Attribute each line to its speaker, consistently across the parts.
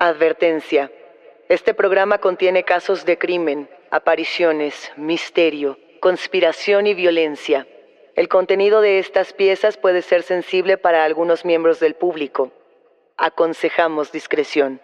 Speaker 1: Advertencia. Este programa contiene casos de crimen, apariciones, misterio, conspiración y violencia. El contenido de estas piezas puede ser sensible para algunos miembros del público. Aconsejamos discreción.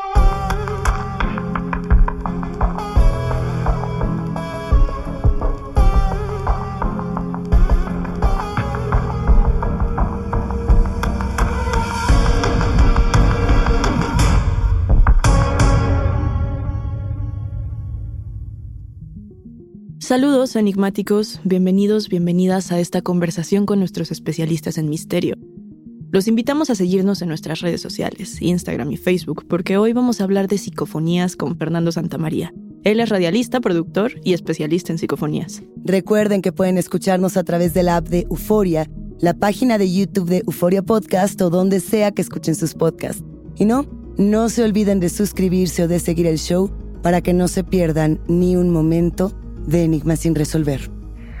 Speaker 2: Saludos enigmáticos, bienvenidos, bienvenidas a esta conversación con nuestros especialistas en misterio. Los invitamos a seguirnos en nuestras redes sociales, Instagram y Facebook, porque hoy vamos a hablar de psicofonías con Fernando Santamaría. Él es radialista, productor y especialista en psicofonías.
Speaker 3: Recuerden que pueden escucharnos a través de la app de Euforia, la página de YouTube de Euforia Podcast o donde sea que escuchen sus podcasts. Y no se olviden de suscribirse o de seguir el show para que no se pierdan ni un momento de Enigmas sin resolver.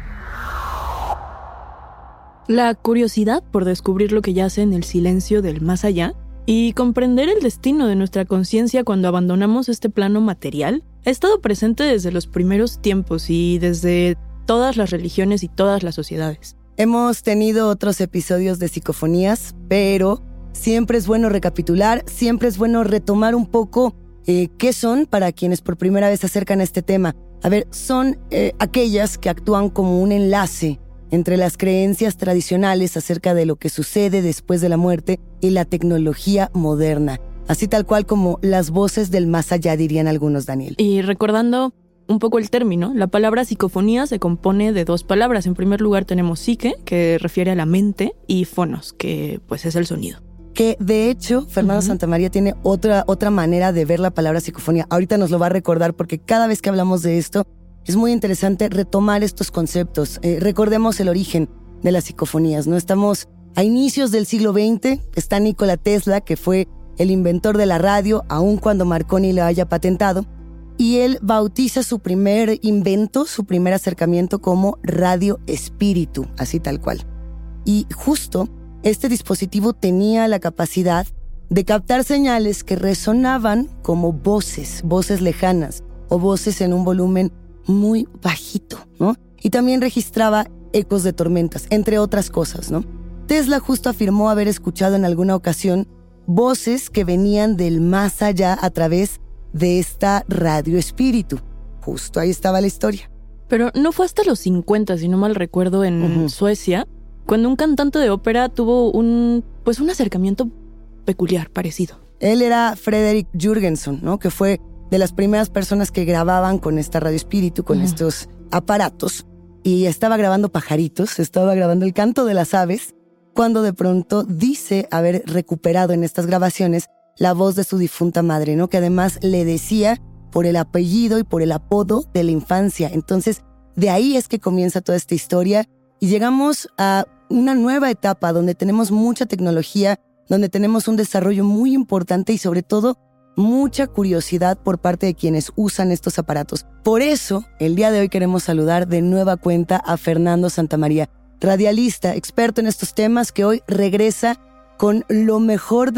Speaker 2: La curiosidad por descubrir lo que yace en el silencio del más allá y comprender el destino de nuestra conciencia cuando abandonamos este plano material ha estado presente desde los primeros tiempos y desde todas las religiones y todas las sociedades.
Speaker 3: Hemos tenido otros episodios de psicofonías, pero siempre es bueno recapitular, siempre es bueno retomar un poco qué son para quienes por primera vez se acercan a este tema. A ver, son aquellas que actúan como un enlace entre las creencias tradicionales acerca de lo que sucede después de la muerte y la tecnología moderna. Así tal cual como las voces del más allá, dirían algunos, Daniel.
Speaker 2: Y recordando un poco el término, la palabra psicofonía se compone de dos palabras. En primer lugar tenemos psique, que refiere a la mente, y fonos, que pues es el sonido.
Speaker 3: Que de hecho, Fernando Santamaría tiene otra manera de ver la palabra psicofonía. Ahorita nos lo va a recordar porque cada vez que hablamos de esto es muy interesante retomar estos conceptos. Recordemos el origen de las psicofonías, ¿no? Estamos a inicios del siglo XX, está Nikola Tesla, que fue el inventor de la radio, aun cuando Marconi lo haya patentado, y él bautiza su primer invento, su primer acercamiento como radio espíritu, así tal cual. Y justo este dispositivo tenía la capacidad de captar señales que resonaban como voces lejanas o voces en un volumen muy bajito, ¿no? Y también registraba ecos de tormentas, entre otras cosas, ¿no? Tesla justo afirmó haber escuchado en alguna ocasión voces que venían del más allá a través de esta radio espíritu. Justo ahí estaba la historia.
Speaker 2: Pero no fue hasta los 50, si no mal recuerdo, en Suecia, cuando un cantante de ópera tuvo un acercamiento peculiar, parecido. Él
Speaker 3: era Fredrik Jürgensen, ¿no? Que fue de las primeras personas que grababan con esta radio espíritu, con estos aparatos, y estaba grabando pajaritos, estaba grabando el canto de las aves, cuando de pronto dice haber recuperado en estas grabaciones la voz de su difunta madre, ¿no? Que además le decía por el apellido y por el apodo de la infancia. Entonces, de ahí es que comienza toda esta historia y llegamos a una nueva etapa donde tenemos mucha tecnología, donde tenemos un desarrollo muy importante y sobre todo mucha curiosidad por parte de quienes usan estos aparatos. Por eso, el día de hoy queremos saludar de nueva cuenta a Fernando Santamaría, radialista, experto en estos temas, que hoy regresa con lo mejor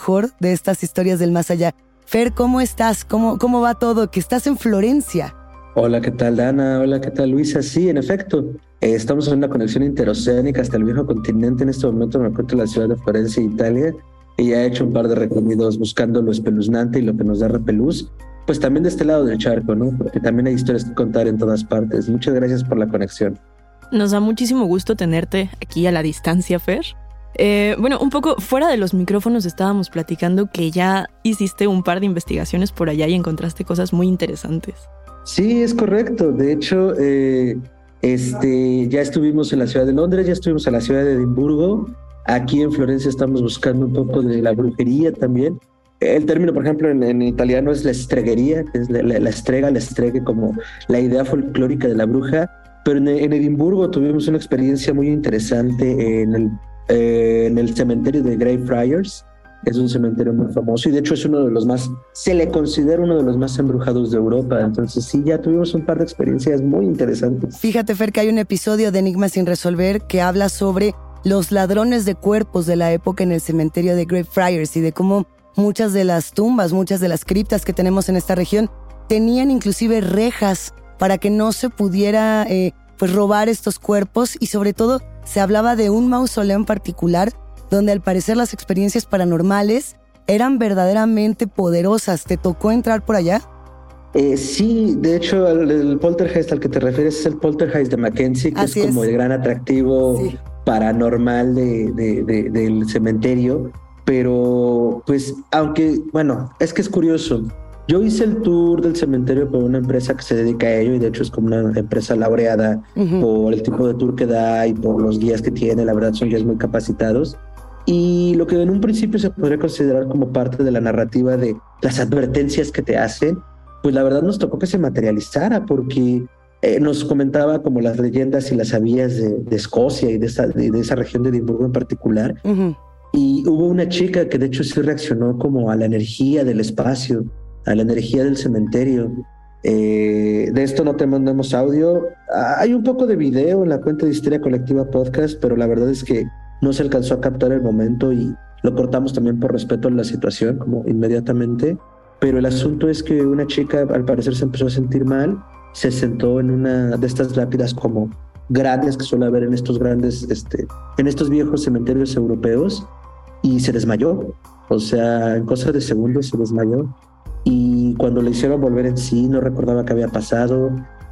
Speaker 3: de estas historias del más allá. Fer, ¿cómo estás? ¿Cómo va todo? Que estás en Florencia.
Speaker 4: Hola, ¿qué tal, Dana? Hola, ¿qué tal, Luisa? Sí, en efecto, estamos en una conexión interoceánica hasta el viejo continente. En este momento me encuentro en la ciudad de Florencia, Italia, y ya he hecho un par de recorridos buscando lo espeluznante y lo que nos da repelús. Pues también de este lado del charco, ¿no? Porque también hay historias que contar en todas partes. Muchas gracias por la conexión.
Speaker 2: Nos da muchísimo gusto tenerte aquí a la distancia, Fer. Un poco fuera de los micrófonos estábamos platicando que ya hiciste un par de investigaciones por allá y encontraste cosas muy interesantes.
Speaker 4: Sí, es correcto. De hecho, ya estuvimos en la ciudad de Londres, ya estuvimos en la ciudad de Edimburgo. Aquí en Florencia estamos buscando un poco de la brujería también. El término, por ejemplo, en italiano es la stregheria, que es la estregue como la idea folclórica de la bruja. Pero en Edimburgo tuvimos una experiencia muy interesante en el cementerio de Greyfriars. Es un cementerio muy famoso y de hecho es uno de los más, se le considera uno de los más embrujados de Europa. Entonces sí, ya tuvimos un par de experiencias muy interesantes.
Speaker 3: Fíjate, Fer, que hay un episodio de Enigmas sin resolver que habla sobre los ladrones de cuerpos de la época en el cementerio de Greyfriars y de cómo muchas de las tumbas, muchas de las criptas que tenemos en esta región tenían inclusive rejas para que no se pudiera robar estos cuerpos, y sobre todo se hablaba de un mausoleo en particular donde al parecer las experiencias paranormales eran verdaderamente poderosas. ¿Te tocó entrar por allá?
Speaker 4: Sí, de hecho el poltergeist al que te refieres es el poltergeist de Mackenzie, que es como el gran atractivo paranormal del cementerio. Pero pues, aunque, bueno, es que es curioso. Yo hice el tour del cementerio por una empresa que se dedica a ello, y de hecho es como una empresa laureada por el tipo de tour que da y por los guías que tiene. La verdad son guías muy capacitados. Y lo que en un principio se podría considerar como parte de la narrativa de las advertencias que te hacen, pues la verdad nos tocó que se materializara, porque nos comentaba como las leyendas y las sabías de Escocia y de esa región de Edimburgo en particular. Y hubo una chica que de hecho sí reaccionó como a la energía del espacio, a la energía del cementerio. De esto no te mandamos audio. Hay un poco de video en la cuenta de Histeria Colectiva Podcast, pero la verdad es que no se alcanzó a captar el momento y lo cortamos también por respeto a la situación, como inmediatamente. Pero el asunto es que una chica al parecer se empezó a sentir mal, se sentó en una de estas lápidas como grandes que suele haber en estos grandes, en estos viejos cementerios europeos, y se desmayó. O sea, en cosa de segundos se desmayó. Y cuando le hicieron volver en sí, no recordaba qué había pasado.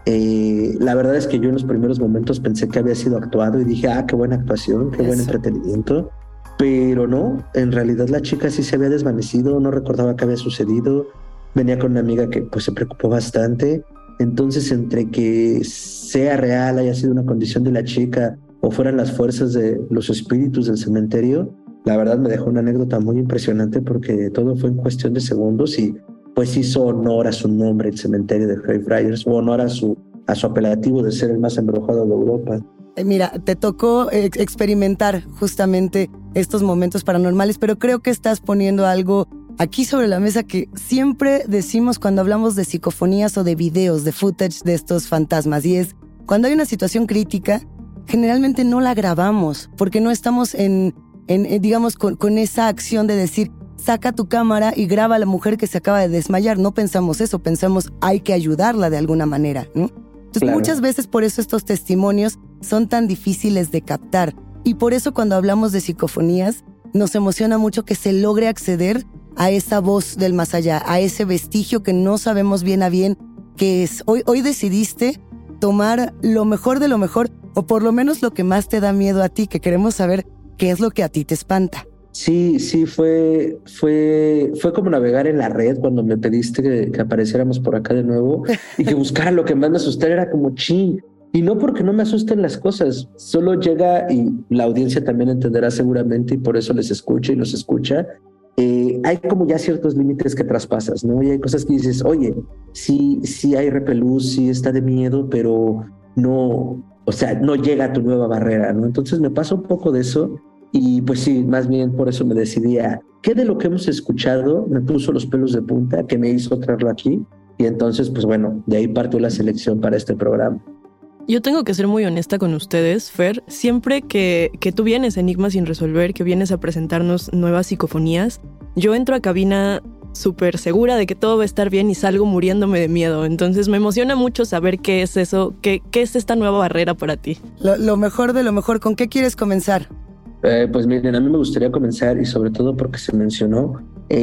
Speaker 4: La verdad es que yo en los primeros momentos pensé que había sido actuado y dije, qué buena actuación, qué buen entretenimiento. Pero no, en realidad la chica sí se había desvanecido, no recordaba qué había sucedido. Venía con una amiga que pues se preocupó bastante. Entonces, entre que sea real, haya sido una condición de la chica o fueran las fuerzas de los espíritus del cementerio, la verdad me dejó una anécdota muy impresionante, porque todo fue en cuestión de segundos y pues hizo honor a su nombre, el cementerio de Greyfriars, o honor a su apelativo de ser el más embrujado de Europa.
Speaker 3: Mira, te tocó experimentar justamente estos momentos paranormales, pero creo que estás poniendo algo aquí sobre la mesa que siempre decimos cuando hablamos de psicofonías o de videos, de footage de estos fantasmas, y es cuando hay una situación crítica, generalmente no la grabamos porque no estamos digamos, con esa acción de decir, saca tu cámara y graba a la mujer que se acaba de desmayar. No pensamos eso, pensamos, hay que ayudarla de alguna manera, ¿no? Entonces, muchas veces por eso estos testimonios son tan difíciles de captar. Y por eso cuando hablamos de psicofonías, nos emociona mucho que se logre acceder a esa voz del más allá, a ese vestigio que no sabemos bien a bien qué es. Hoy decidiste tomar lo mejor de lo mejor, o por lo menos lo que más te da miedo a ti, que queremos saber qué es lo que a ti te espanta.
Speaker 4: Sí, fue como navegar en la red cuando me pediste que apareciéramos por acá de nuevo y que buscara lo que más me asustara. Era como chin. Y no porque no me asusten las cosas, solo llega, y la audiencia también entenderá seguramente, y por eso les escucha y los escucha. Hay como ya ciertos límites que traspasas, ¿no? Y hay cosas que dices, oye, sí hay repelús, sí está de miedo, pero no, o sea, no llega a tu nueva barrera, ¿no? Entonces me pasa un poco de eso. Y pues sí, más bien por eso me decidí a qué de lo que hemos escuchado me puso los pelos de punta, que me hizo traerlo aquí. Y entonces, pues bueno, de ahí partió la selección para este programa.
Speaker 2: Yo tengo que ser muy honesta con ustedes, Fer. Siempre que tú vienes a Enigma sin resolver, que vienes a presentarnos nuevas psicofonías, yo entro a cabina súper segura de que todo va a estar bien y salgo muriéndome de miedo. Entonces me emociona mucho saber qué es eso, qué es esta nueva barrera para ti.
Speaker 3: Lo mejor de lo mejor. ¿Con qué quieres comenzar?
Speaker 4: Pues miren, a mí me gustaría comenzar, y sobre todo porque se mencionó,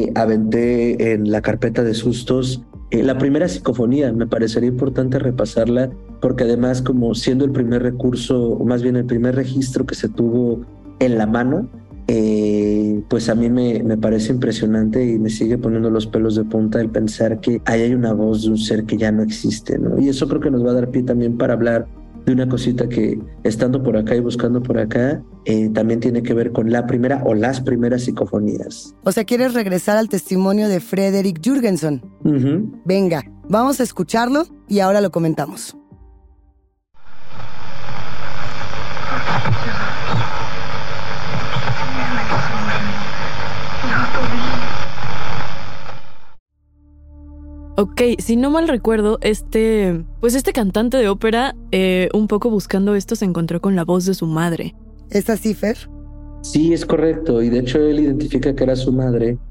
Speaker 4: aventé en la carpeta de sustos la primera psicofonía. Me parecería importante repasarla porque además, como siendo el primer recurso, o más bien el primer registro que se tuvo en la mano, pues a mí me parece impresionante y me sigue poniendo los pelos de punta el pensar que ahí hay una voz de un ser que ya no existe, ¿no? Y eso creo que nos va a dar pie también para hablar de una cosita que, estando por acá y buscando por acá, también tiene que ver con la primera o las primeras psicofonías.
Speaker 3: O sea, ¿quieres regresar al testimonio de Frederick Jurgenson? Venga, vamos a escucharlo y ahora lo comentamos.
Speaker 2: Ok, si no mal recuerdo, este cantante de ópera, un poco buscando esto, se encontró con la voz de su madre.
Speaker 3: ¿Es así, Fer?
Speaker 4: Sí, es correcto. Y de hecho él identifica que era su madre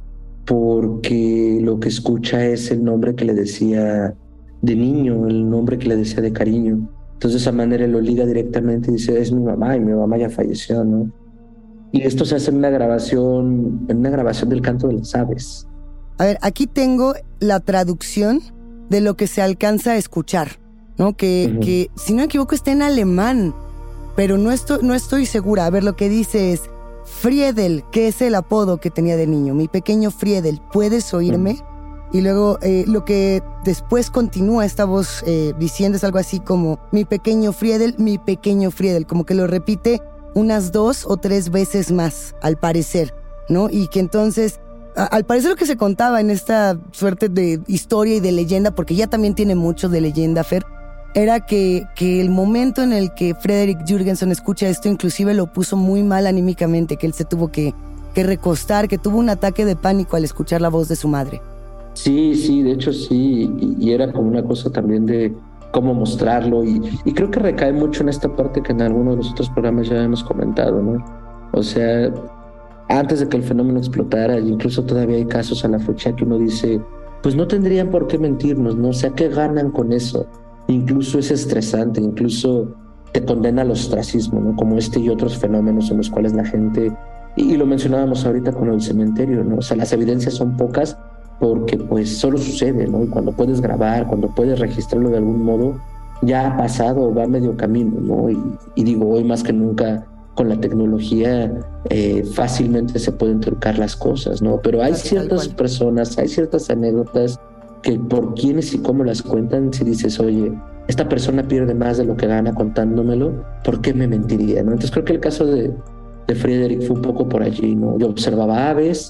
Speaker 4: porque lo que escucha es el nombre que le decía de niño, el nombre que le decía de cariño. Entonces de esa manera lo liga directamente y dice, es mi mamá y mi mamá ya falleció, ¿no? Y esto se hace en una grabación del canto de las aves.
Speaker 3: A ver, aquí tengo la traducción de lo que se alcanza a escuchar, ¿no? Que si no me equivoco está en alemán, pero no estoy segura. A ver, lo que dice es, Friedel, que es el apodo que tenía de niño, mi pequeño Friedel, ¿puedes oírme? Y luego lo que después continúa esta voz diciendo es algo así como, mi pequeño Friedel, como que lo repite unas 2 o 3 veces más, al parecer, ¿no? Y que entonces, al parecer lo que se contaba en esta suerte de historia y de leyenda, porque ya también tiene mucho de leyenda, Fer, era que el momento en el que Frederick Jürgenson escucha esto inclusive lo puso muy mal anímicamente, que él se tuvo que recostar, que tuvo un ataque de pánico al escuchar la voz de su madre.
Speaker 4: Sí, de hecho sí, y era como una cosa también de cómo mostrarlo, y creo que recae mucho en esta parte que en algunos de los otros programas ya hemos comentado, ¿no? O sea, antes de que el fenómeno explotara, incluso todavía hay casos a la fecha que uno dice, pues no tendrían por qué mentirnos, ¿no? O sea, ¿qué ganan con eso? Incluso es estresante, incluso te condena al ostracismo, ¿no? Como este y otros fenómenos en los cuales la gente, y lo mencionábamos ahorita con el cementerio, ¿no? O sea, las evidencias son pocas porque pues solo sucede, ¿no? Y cuando puedes grabar, cuando puedes registrarlo de algún modo, ya ha pasado, va medio camino, ¿no? Y digo, hoy más que nunca con la tecnología fácilmente se pueden trucar las cosas, ¿no? Pero hay ciertas personas, hay ciertas anécdotas que por quiénes y cómo las cuentan, si dices, oye, esta persona pierde más de lo que gana contándomelo, ¿por qué me mentiría, no? Entonces creo que el caso de Frederick fue un poco por allí, ¿no? Yo observaba aves,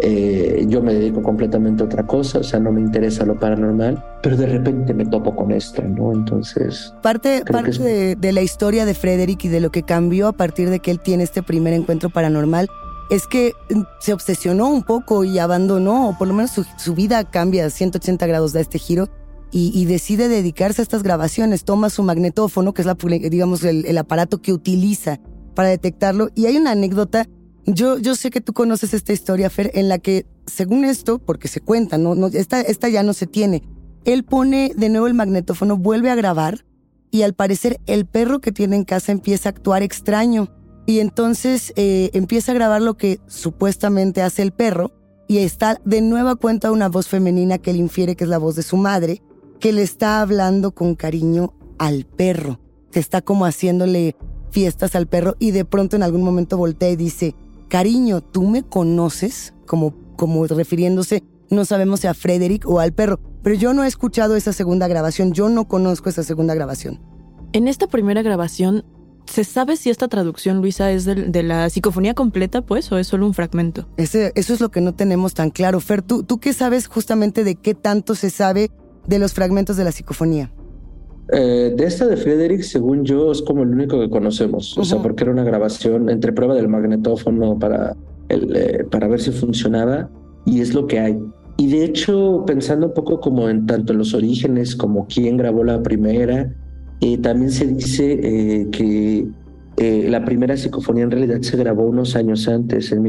Speaker 4: yo me dedico completamente a otra cosa, o sea, no me interesa lo paranormal, pero de repente me topo con esto, ¿no? Entonces... Parte
Speaker 3: de la historia de Frederick y de lo que cambió a partir de que él tiene este primer encuentro paranormal es que se obsesionó un poco y abandonó, o por lo menos su vida cambia 180 grados, da este giro y decide dedicarse a estas grabaciones. Toma su magnetófono, que es digamos el aparato que utiliza para detectarlo, y hay una anécdota. Yo sé que tú conoces esta historia, Fer, en la que, según esto, porque se cuenta, esta ya no se tiene, él pone de nuevo el magnetófono, vuelve a grabar, y al parecer el perro que tiene en casa empieza a actuar extraño, y entonces empieza a grabar lo que supuestamente hace el perro, y está de nueva cuenta una voz femenina que él infiere que es la voz de su madre, que le está hablando con cariño al perro, que está como haciéndole fiestas al perro, y de pronto en algún momento voltea y dice, cariño, ¿tú me conoces? Como refiriéndose, no sabemos si a Frederick o al perro, pero yo no he escuchado esa segunda grabación, yo no conozco esa segunda grabación.
Speaker 2: En esta primera grabación, ¿se sabe si esta traducción, Luisa, es de la psicofonía completa, pues, o es solo un fragmento?
Speaker 3: Eso es lo que no tenemos tan claro. Fer, ¿tú qué sabes justamente de qué tanto se sabe de los fragmentos de la psicofonía?
Speaker 4: De esta de Frederick, según yo, es como el único que conocemos. O sea, porque era una grabación entre prueba del magnetófono para ver si funcionaba, y es lo que hay. Y de hecho, pensando un poco como en tanto en los orígenes como quién grabó la primera, también se dice que la primera psicofonía en realidad se grabó unos años antes, en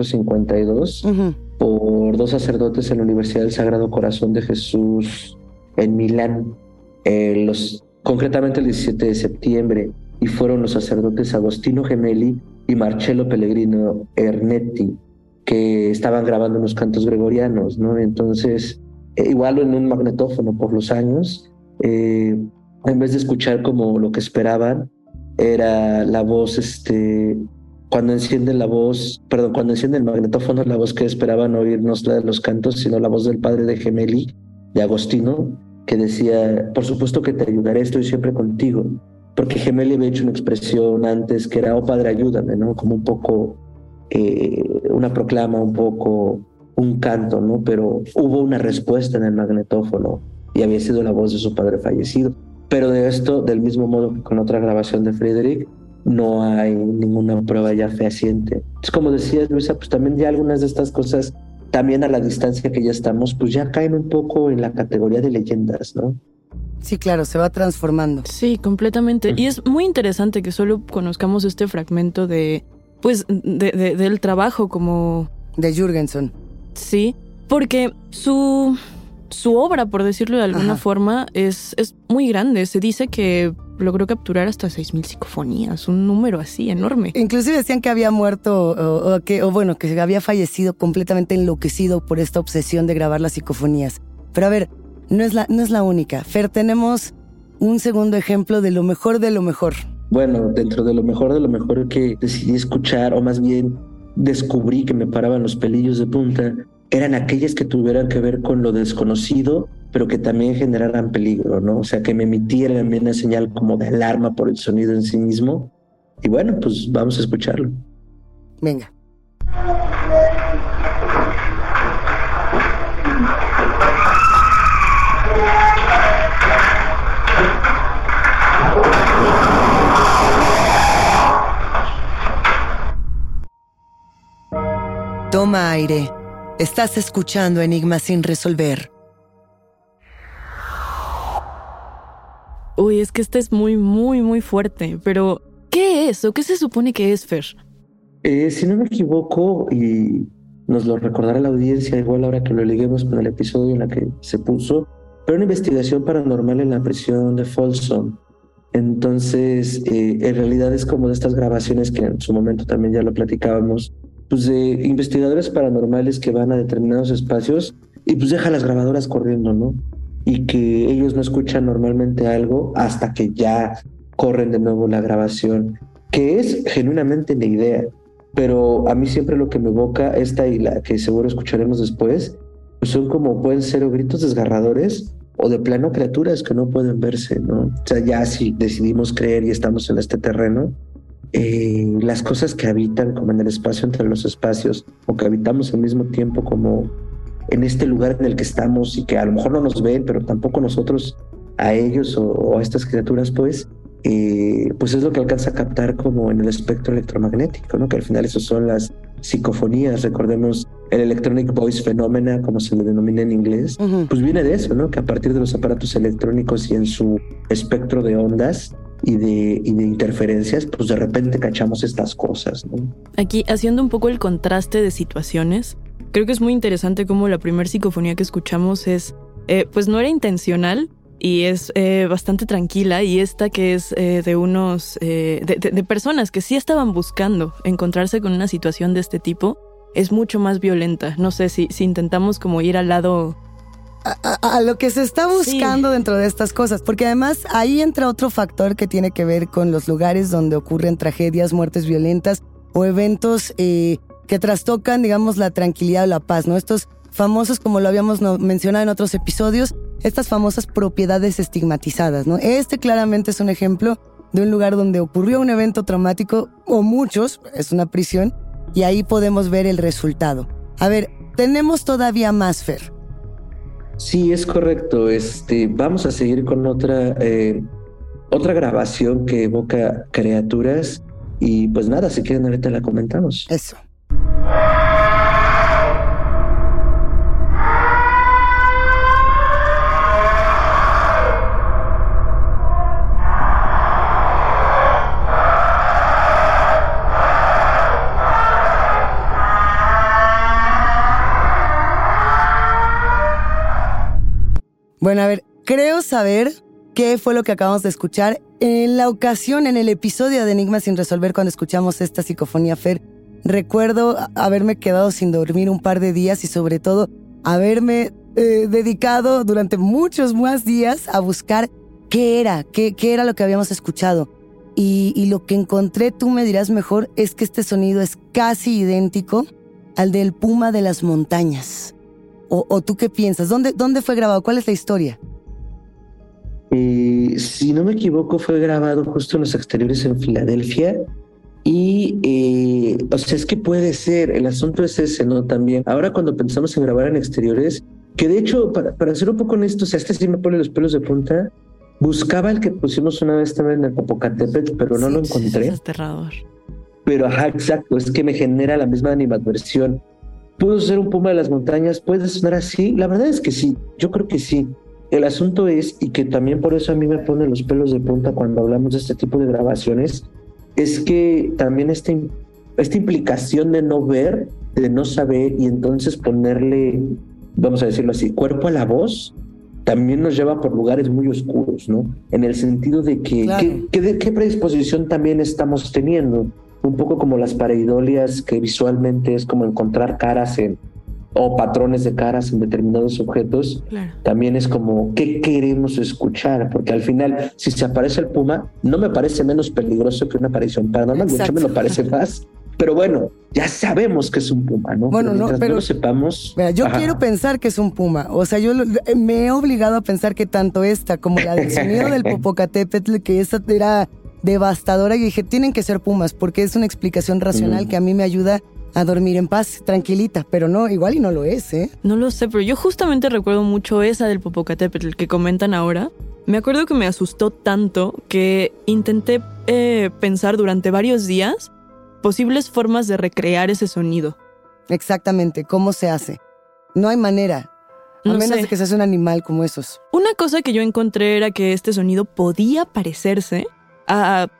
Speaker 4: 1952, por 2 sacerdotes en la Universidad del Sagrado Corazón de Jesús en Milán. Concretamente el 17 de septiembre, y fueron los sacerdotes Agostino Gemelli y Marcello Pellegrino Ernetti, que estaban grabando unos cantos gregorianos, ¿no? Entonces, igual en un magnetófono por los años, en vez de escuchar como lo que esperaban, era la voz, cuando enciende el magnetófono, la voz que esperaban oír no es la de los cantos, sino la voz del padre de Gemelli, de Agostino, que decía, por supuesto que te ayudaré, estoy siempre contigo, porque Gemelli había hecho una expresión antes que era, oh padre, ayúdame, ¿no? Como un poco una proclama, un poco un canto, ¿no? Pero hubo una respuesta en el magnetófono y había sido la voz de su padre fallecido. Pero de esto, del mismo modo que con otra grabación de Frederick, no hay ninguna prueba ya fehaciente. Es como decías, Luisa, pues también ya algunas de estas cosas, también a la distancia que ya estamos, pues ya caen un poco en la categoría de leyendas, ¿no?
Speaker 3: Sí, claro, se va transformando.
Speaker 2: Sí, completamente. Y es muy interesante que solo conozcamos este fragmento del trabajo como...
Speaker 3: de Jürgenson.
Speaker 2: Sí, Porque su obra, por decirlo de alguna forma, es muy grande. Se dice que logró capturar hasta 6,000 psicofonías, un número así enorme.
Speaker 3: Inclusive decían que había muerto que había fallecido completamente enloquecido por esta obsesión de grabar las psicofonías. Pero a ver, no es la única. Fer, tenemos un segundo ejemplo de lo mejor de lo mejor.
Speaker 4: Bueno, dentro de lo mejor que decidí escuchar, o más bien descubrí que me paraban los pelillos de punta, eran aquellas que tuvieran que ver con lo desconocido, pero que también generaran peligro, ¿no? O sea, que me emitieran una señal como de alarma por el sonido en sí mismo. Y bueno, pues vamos a escucharlo.
Speaker 3: Venga. Toma aire. Estás escuchando Enigmas sin resolver.
Speaker 2: Uy, es que este es muy, muy, muy fuerte. Pero, ¿qué es o qué se supone que es, Fer?
Speaker 4: Si no me equivoco, y nos lo recordará la audiencia, igual ahora que lo liguemos con el episodio en la que se puso, pero una investigación paranormal en la prisión de Folsom. Entonces, en realidad es como de estas grabaciones que en su momento también ya lo platicábamos, pues de investigadores paranormales que van a determinados espacios y pues dejan las grabadoras corriendo, ¿no? Y que ellos no escuchan normalmente algo hasta que ya corren de nuevo la grabación, que es genuinamente la idea. Pero a mí siempre lo que me evoca, esta y la que seguro escucharemos después, pues son como pueden ser o gritos desgarradores o de plano criaturas que no pueden verse, ¿no? O sea, ya si decidimos creer y estamos en este terreno, las cosas que habitan como en el espacio entre los espacios, o que habitamos al mismo tiempo como en este lugar en el que estamos y que a lo mejor no nos ven, pero tampoco nosotros a ellos o a estas criaturas, pues es lo que alcanza a captar como en el espectro electromagnético, ¿no? Que al final eso son las psicofonías. Recordemos el Electronic Voice Phenomena, como se le denomina en inglés, pues viene de eso, ¿no? Que a partir de los aparatos electrónicos y en su espectro de ondas y de interferencias, pues de repente cachamos estas cosas, ¿no?
Speaker 2: Aquí, haciendo un poco el contraste de situaciones, creo que es muy interesante cómo la primera psicofonía que escuchamos es, pues no era intencional y es bastante tranquila, y esta que es de unos, de personas que sí estaban buscando encontrarse con una situación de este tipo, es mucho más violenta. No sé si intentamos como ir al lado...
Speaker 3: A lo que se está buscando dentro de estas cosas, porque además ahí entra otro factor que tiene que ver con los lugares donde ocurren tragedias, muertes violentas o eventos que trastocan, digamos, la tranquilidad o la paz, ¿no? Estos famosos, como lo habíamos mencionado en otros episodios, estas famosas propiedades estigmatizadas, ¿no? Este claramente es un ejemplo de un lugar donde ocurrió un evento traumático, o muchos, es una prisión, y ahí podemos ver el resultado. A ver, tenemos todavía más, Fer.
Speaker 4: Sí, es correcto. Vamos a seguir con otra grabación que evoca criaturas, y pues nada, si quieren ahorita la comentamos.
Speaker 3: Eso. Bueno, a ver, creo saber qué fue lo que acabamos de escuchar. En la ocasión, en el episodio de Enigmas sin resolver, cuando escuchamos esta psicofonía, Fer, recuerdo haberme quedado sin dormir un par de días y sobre todo haberme dedicado durante muchos más días a buscar qué era lo que habíamos escuchado. Y lo que encontré, tú me dirás mejor, es que este sonido es casi idéntico al del puma de las montañas. ¿O tú qué piensas? ¿Dónde fue grabado? ¿Cuál es la historia?
Speaker 4: Si no me equivoco, fue grabado justo en los exteriores en Filadelfia. Y, o sea, es que puede ser, el asunto es ese, ¿no? También, ahora cuando pensamos en grabar en exteriores, que de hecho, para ser un poco honesto, o sea, sí me pone los pelos de punta. Buscaba el que pusimos una vez también en el Popocatépetl, pero no lo encontré.
Speaker 2: Es aterrador.
Speaker 4: Pero, ajá, exacto, es que me genera la misma animadversión. ¿Pudo ser un puma de las montañas? ¿Puede sonar así? La verdad es que sí, yo creo que sí. El asunto es, y que también por eso a mí me pone los pelos de punta cuando hablamos de este tipo de grabaciones, es que también esta implicación de no ver, de no saber, y entonces ponerle vamos a decirlo así, cuerpo a la voz, también nos lleva por lugares muy oscuros, ¿no? En el sentido de que,
Speaker 3: claro,
Speaker 4: ¿qué predisposición también estamos teniendo? Un poco como las pareidolias, que visualmente es como encontrar caras o patrones de caras en determinados objetos.
Speaker 2: Claro.
Speaker 4: También es como, ¿qué queremos escuchar? Porque al final, si se aparece el puma, no me parece menos peligroso que una aparición paranormal, de hecho me lo parece más. Pero bueno, ya sabemos que es un puma, ¿no?
Speaker 3: Bueno,
Speaker 4: pero
Speaker 3: pero
Speaker 4: no lo sepamos.
Speaker 3: Mira, yo quiero pensar que es un puma. O sea, me he obligado a pensar que tanto esta como la del sonido del Popocatépetl, que esa era devastadora, y dije, tienen que ser pumas, porque es una explicación racional que a mí me ayuda a dormir en paz, tranquilita, pero no, igual y no lo es, ¿eh?
Speaker 2: No lo sé, pero yo justamente recuerdo mucho esa del Popocatépetl que comentan ahora. Me acuerdo que me asustó tanto que intenté pensar durante varios días posibles formas de recrear ese sonido.
Speaker 3: Exactamente, ¿cómo se hace? No hay manera, a
Speaker 2: No
Speaker 3: menos
Speaker 2: sé.
Speaker 3: de que seas un animal como esos.
Speaker 2: Una cosa que yo encontré era que este sonido podía parecerse a...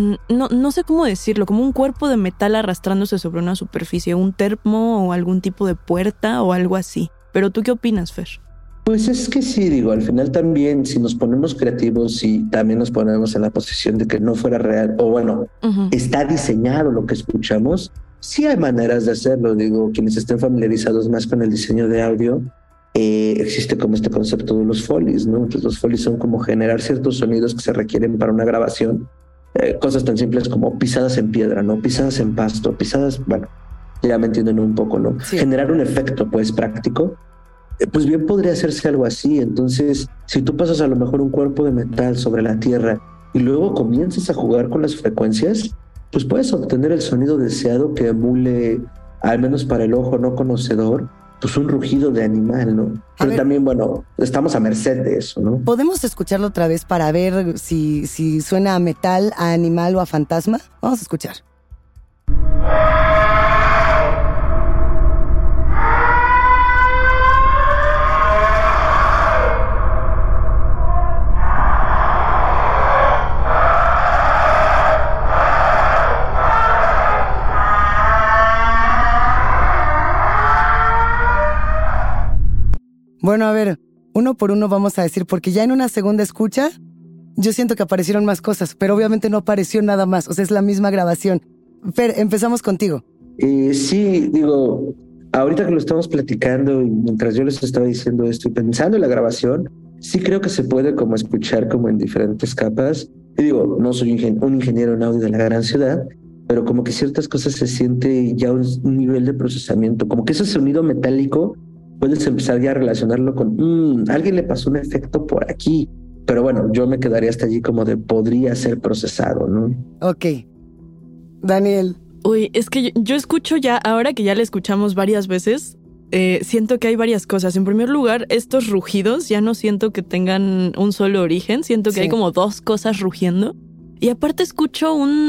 Speaker 2: No sé cómo decirlo, como un cuerpo de metal arrastrándose sobre una superficie, un termo o algún tipo de puerta o algo así. Pero ¿tú qué opinas, Fer?
Speaker 4: Pues es que sí, digo, al final también, si nos ponemos creativos y también nos ponemos en la posición de que no fuera real, o bueno, está diseñado lo que escuchamos, sí hay maneras de hacerlo. Digo, quienes estén familiarizados más con el diseño de audio, existe como este concepto de los Foleys, ¿no? Entonces los Foleys son como generar ciertos sonidos que se requieren para una grabación, cosas tan simples como pisadas en piedra, ¿no? Pisadas en pasto, pisadas, bueno, ya me entienden un poco, ¿no?
Speaker 3: Sí.
Speaker 4: Generar un efecto, pues, práctico. Pues bien podría hacerse algo así. Entonces, si tú pasas a lo mejor un cuerpo de metal sobre la tierra y luego comienzas a jugar con las frecuencias, pues puedes obtener el sonido deseado que emule, al menos para el ojo no conocedor, pues un rugido de animal, ¿no? Pero también, bueno, estamos a merced de eso, ¿no?
Speaker 3: ¿Podemos escucharlo otra vez para ver si suena a metal, a animal o a fantasma? Vamos a escuchar. Bueno, a ver, uno por uno vamos a decir, porque ya en una segunda escucha, yo siento que aparecieron más cosas, pero obviamente no apareció nada más, o sea, es la misma grabación. Fer, empezamos contigo.
Speaker 4: Sí, digo, ahorita que lo estamos platicando y mientras yo les estaba diciendo esto y pensando en la grabación, sí creo que se puede como escuchar como en diferentes capas. Y digo, no soy un ingeniero en audio de la gran ciudad, pero como que ciertas cosas se siente ya un nivel de procesamiento, como que ese sonido metálico puedes empezar ya a relacionarlo con alguien le pasó un efecto por aquí, pero bueno, yo me quedaría hasta allí como de podría ser procesado, ¿no?
Speaker 3: Ok. Daniel.
Speaker 2: Uy, es que yo escucho ya, ahora que ya le escuchamos varias veces, siento que hay varias cosas. En primer lugar, estos rugidos ya no siento que tengan un solo origen, siento que hay como dos cosas rugiendo. Y aparte escucho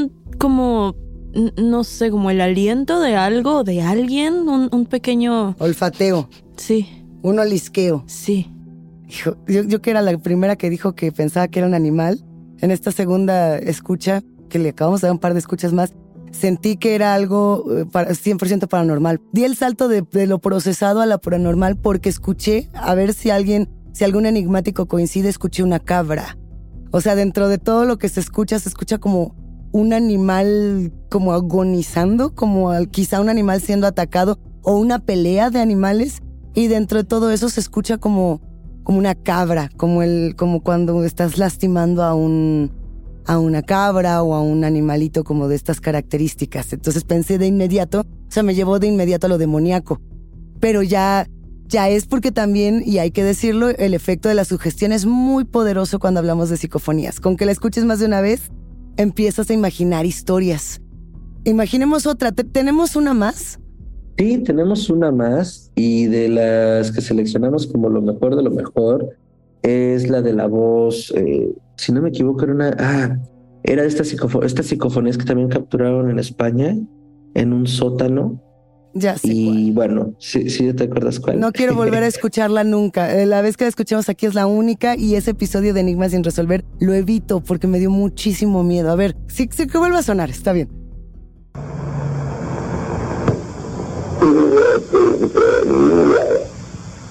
Speaker 2: no sé, como el aliento de algo, de alguien, un pequeño...
Speaker 3: Olfateo.
Speaker 2: Sí.
Speaker 3: Un olisqueo.
Speaker 2: Sí.
Speaker 3: Hijo, yo que era la primera que dijo que pensaba que era un animal, en esta segunda escucha, que le acabamos de dar un par de escuchas más, sentí que era algo 100% paranormal. Di el salto de lo procesado a la paranormal porque escuché, a ver si algún enigmático coincide, escuché una cabra. O sea, dentro de todo lo que se escucha como un animal como agonizando, como quizá un animal siendo atacado o una pelea de animales, y dentro de todo eso se escucha como una cabra, como cuando estás lastimando a una cabra o a un animalito como de estas características. Entonces pensé de inmediato, o sea, me llevó de inmediato a lo demoníaco. Pero ya es porque también, y hay que decirlo, el efecto de la sugestión es muy poderoso cuando hablamos de psicofonías. Con que la escuches más de una vez, empiezas a imaginar historias. Imaginemos otra. ¿Tenemos una más?
Speaker 4: Sí, tenemos una más, y de las que seleccionamos como lo mejor de lo mejor es la de la voz. Si no me equivoco, era estas psicofonías que también capturaron en España en un sótano.
Speaker 3: Ya sé.
Speaker 4: Y bueno, sí te acuerdas cuál.
Speaker 3: No quiero volver a escucharla nunca. La vez que la escuchamos aquí es la única, y ese episodio de Enigmas sin resolver lo evito porque me dio muchísimo miedo. A ver, sí que vuelva a sonar, está bien.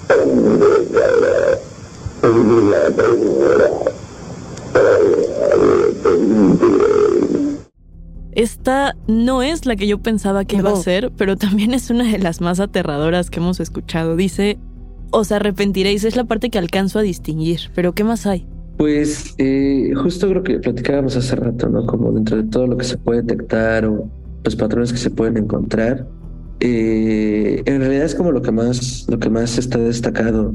Speaker 2: Esta no es la que yo pensaba que iba a ser, pero también es una de las más aterradoras que hemos escuchado. Dice, os arrepentiréis, es la parte que alcanzo a distinguir, pero ¿qué más hay?
Speaker 4: Pues justo creo que platicábamos hace rato, ¿no? Como dentro de todo lo que se puede detectar o los patrones que se pueden encontrar, en realidad es como lo que más está destacado.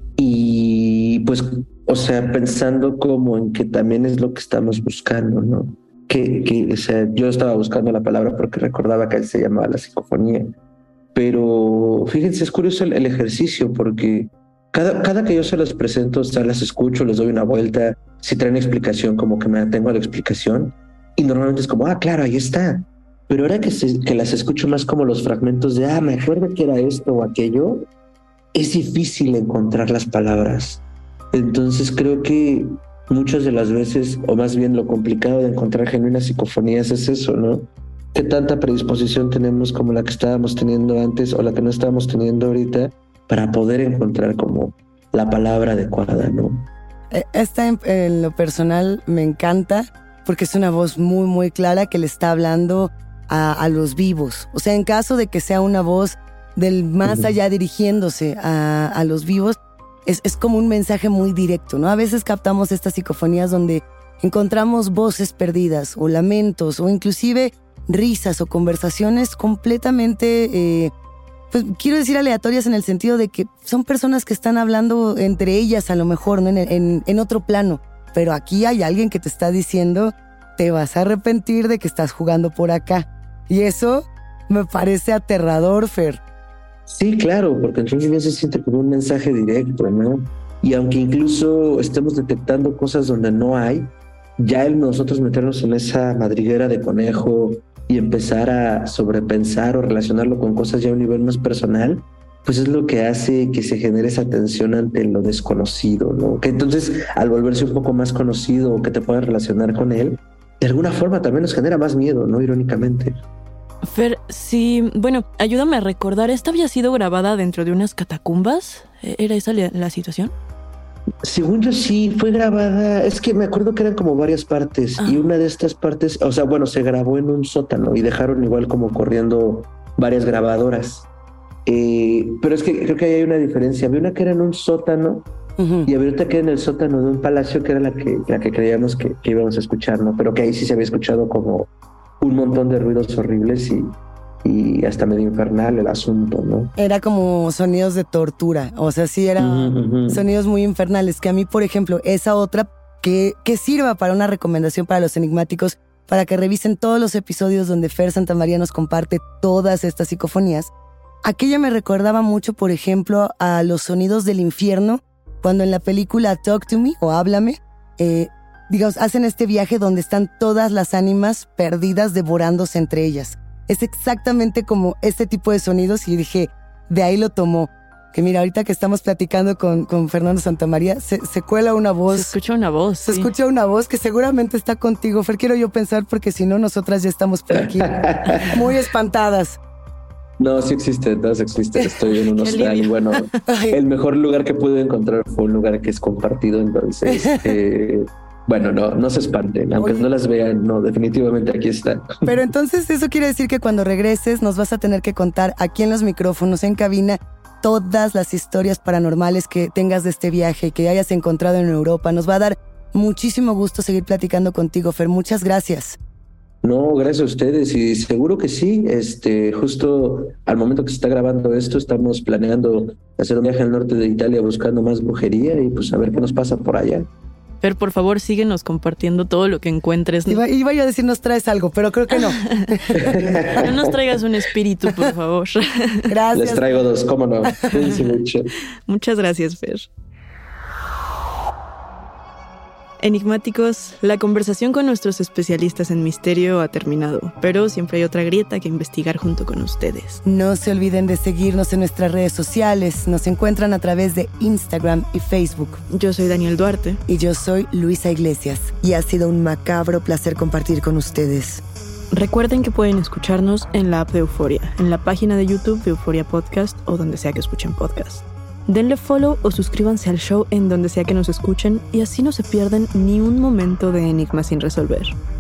Speaker 4: Y pues, o sea, pensando como en que también es lo que estamos buscando, ¿no? O sea, yo estaba buscando la palabra porque recordaba que se llamaba la psicofonía. Pero fíjense, es curioso el ejercicio porque cada que yo se las presento, o sea, las escucho, les doy una vuelta, si traen explicación, como que me atengo a la explicación y normalmente es como, claro, ahí está. Pero ahora que las escucho más como los fragmentos de, me acuerdo que era esto o aquello, es difícil encontrar las palabras. Entonces creo que muchas de las veces, o más bien lo complicado de encontrar genuinas psicofonías es eso, ¿no? ¿Qué tanta predisposición tenemos como la que estábamos teniendo antes o la que no estábamos teniendo ahorita para poder encontrar como la palabra adecuada, ¿no?
Speaker 3: Esta en lo personal me encanta porque es una voz muy, muy clara que le está hablando a los vivos. O sea, en caso de que sea una voz del más allá dirigiéndose a los vivos, es como un mensaje muy directo, ¿no? A veces captamos estas psicofonías donde encontramos voces perdidas o lamentos o inclusive risas o conversaciones completamente, pues quiero decir aleatorias en el sentido de que son personas que están hablando entre ellas a lo mejor, ¿no? En otro plano. Pero aquí hay alguien que te está diciendo, te vas a arrepentir de que estás jugando por acá. Y eso me parece aterrador, Fer.
Speaker 4: Sí, claro, porque entonces ya se siente como un mensaje directo, ¿no? Y aunque incluso estemos detectando cosas donde no hay, ya el nosotros meternos en esa madriguera de conejo y empezar a sobrepensar o relacionarlo con cosas ya a un nivel más personal, pues es lo que hace que se genere esa tensión ante lo desconocido, ¿no? Que entonces al volverse un poco más conocido o que te puedas relacionar con él, de alguna forma también nos genera más miedo, ¿no? Irónicamente.
Speaker 2: Fer, sí, bueno, ayúdame a recordar, ¿esta había sido grabada dentro de unas catacumbas? ¿Era esa la situación?
Speaker 4: Según yo sí, fue grabada, es que me acuerdo que eran como varias partes y una de estas partes, o sea, bueno, se grabó en un sótano y dejaron igual como corriendo varias grabadoras. Pero es que creo que ahí hay una diferencia. Había una que era en un sótano y había otra que era en el sótano de un palacio que era la que creíamos que íbamos a escuchar, ¿no? Pero que ahí sí se había escuchado como un montón de ruidos horribles y hasta medio infernal el asunto, ¿no?
Speaker 3: Era como sonidos de tortura, o sea, sí eran sonidos muy infernales, que a mí, por ejemplo, esa otra que sirva para una recomendación para los enigmáticos, para que revisen todos los episodios donde Fer Santamaría nos comparte todas estas psicofonías. Aquella me recordaba mucho, por ejemplo, a los sonidos del infierno, cuando en la película Talk to Me o Háblame, digamos, hacen este viaje donde están todas las ánimas perdidas devorándose entre ellas. Es exactamente como este tipo de sonidos y dije, de ahí lo tomó. Que mira, ahorita que estamos platicando con Fernando Santamaría, se cuela una voz.
Speaker 2: Se escucha una voz.
Speaker 3: Se escucha una voz que seguramente está contigo, Fer, quiero yo pensar, porque si no, nosotras ya estamos por aquí muy espantadas.
Speaker 4: No, sí existe, estoy en un hostal y bueno, el mejor lugar que pude encontrar fue un lugar que es compartido, entonces... Bueno, no se espanten, aunque no las vean, no, definitivamente aquí están.
Speaker 3: Pero entonces eso quiere decir que cuando regreses nos vas a tener que contar aquí en los micrófonos, en cabina, todas las historias paranormales que tengas de este viaje, que hayas encontrado en Europa. Nos va a dar muchísimo gusto seguir platicando contigo, Fer. Muchas gracias.
Speaker 4: No, gracias a ustedes y seguro que sí. Justo al momento que se está grabando esto, estamos planeando hacer un viaje al norte de Italia buscando más brujería y pues a ver qué nos pasa por allá.
Speaker 2: Fer, por favor, síguenos compartiendo todo lo que encuentres.
Speaker 3: Iba yo a decir, nos traes algo, pero creo que no.
Speaker 2: No nos traigas un espíritu, por favor.
Speaker 3: Gracias.
Speaker 4: Les traigo 2, cómo no. Mucho.
Speaker 2: Muchas gracias, Fer. Enigmáticos, la conversación con nuestros especialistas en misterio ha terminado, pero siempre hay otra grieta que investigar junto con ustedes.
Speaker 3: No se olviden de seguirnos en nuestras redes sociales. Nos encuentran a través de Instagram y Facebook.
Speaker 2: Yo soy Daniel Duarte.
Speaker 3: Y yo soy Luisa Iglesias. Y ha sido un macabro placer compartir con ustedes.
Speaker 2: Recuerden que pueden escucharnos en la app de Euforia, en la página de YouTube de Euforia Podcast o donde sea que escuchen podcast. Denle follow o suscríbanse al show en donde sea que nos escuchen y así no se pierden ni un momento de Enigma sin resolver.